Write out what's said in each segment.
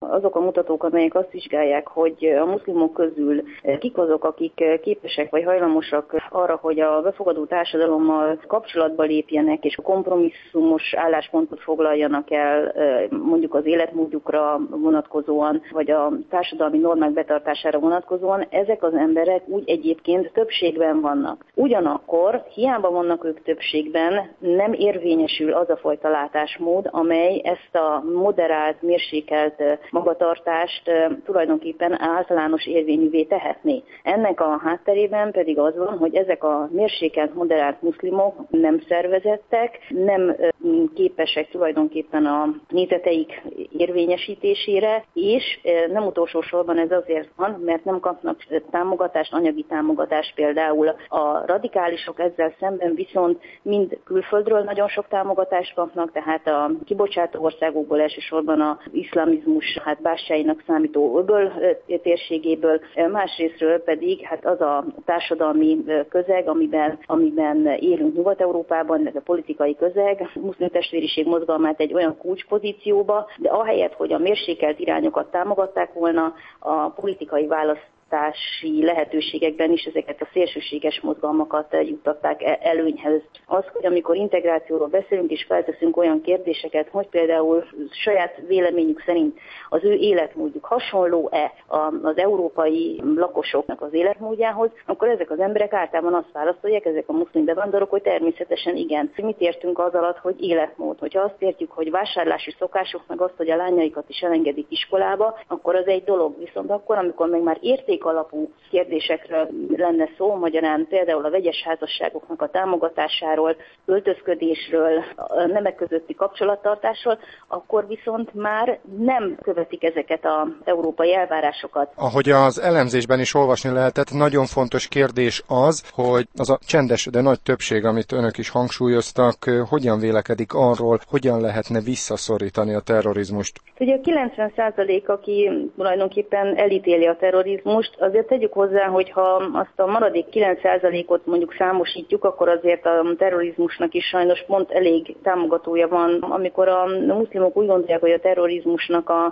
azok a mutatók, amelyek azt vizsgálják, hogy a muszlimok közül kik azok, akik képesek vagy hajlamosak arra, hogy a befogadó társadalommal kapcsolatba lépjenek, és kompromisszumos álláspontot foglaljanak el, mondjuk az életmódjukra vonatkozóan, vagy a társadalmi normák betartására vonatkozóan, ezek az emberek úgy egyébként többségben vannak. Ugyanakkor, hiába vannak ők többségben, nem érvényesül az a fajta látásmód, amely ezt a moderált, mérsékelt magatartást tulajdonképpen általános érvényűvé tehetné. Ennek a hátterében pedig az van, hogy ezek a mérsékelt, moderált muszlimok nem szervezettek, nem képesek tulajdonképpen a nézeteik érvényesítésére, és nem utolsó sorban ez azért van, mert nem kapnak támogatást, anyagi támogatást például. A radikálisok ezzel szemben viszont mind külföldről nagyon sok támogatást kapnak, tehát a kibocsátó országokból, elsősorban az iszlamizmus bástyáinak számító öböl térségéből, másrésztről pedig az a társadalmi közeg, amiben élünk Nyugat-Európában, ez a politikai közeg, muszlim testvériség mozgalmát egy olyan kulcspozícióba, de ahelyett, hogy a mérsékelt irányokat támogatták volna, a politikai választási lehetőségekben is ezeket a szélsőséges mozgalmakat juttatták előnyhez. Az, hogy amikor integrációról beszélünk és felteszünk olyan kérdéseket, hogy például saját véleményük szerint az ő életmódjuk hasonló-e az európai lakosoknak az életmódjához, akkor ezek az emberek általában azt válaszolják, ezek a muszlim bevándorlók, hogy természetesen igen. Mit értünk az alatt, hogy életmód? Hogyha azt értjük, hogy vásárlási szokások, meg azt, hogy a lányaikat is elengedik iskolába, akkor az egy dolog. Viszont akkor, amikor meg már alapú kérdésekről lenne szó, magyarán például a vegyes házasságoknak a támogatásáról, öltözködésről, a nemek közötti kapcsolattartásról, akkor viszont már nem követik ezeket az európai elvárásokat. Ahogy az elemzésben is olvasni lehetett, nagyon fontos kérdés az, hogy az a csendes, de nagy többség, amit önök is hangsúlyoztak, hogyan vélekedik arról, hogyan lehetne visszaszorítani a terrorizmust. Ugye a 90%, aki tulajdonképpen elítéli a terrorizmust, azért tegyük hozzá, hogy ha azt a maradék 9%-ot mondjuk számosítjuk, akkor azért a terrorizmusnak is sajnos pont elég támogatója van. Amikor a muszlimok úgy gondolják, hogy a terrorizmusnak a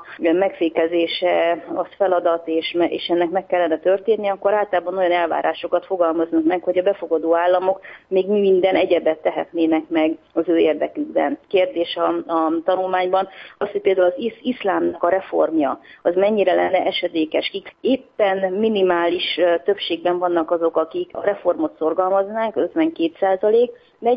megfékezése az feladat, és ennek meg kellene történni, akkor általában olyan elvárásokat fogalmaznak meg, hogy a befogadó államok még minden egyebet tehetnének meg az ő érdekükben. Kérdés a tanulmányban az, hogy például az iszlámnak a reformja, az mennyire lenne esedékes, kik éppen minimális többségben vannak azok, akik a reformot szorgalmaznák, 52%,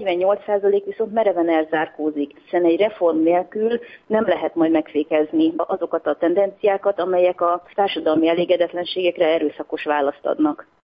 48% viszont mereven elzárkózik, hiszen egy reform nélkül nem lehet majd megfékezni azokat a tendenciákat, amelyek a társadalmi elégedetlenségekre erőszakos választ adnak.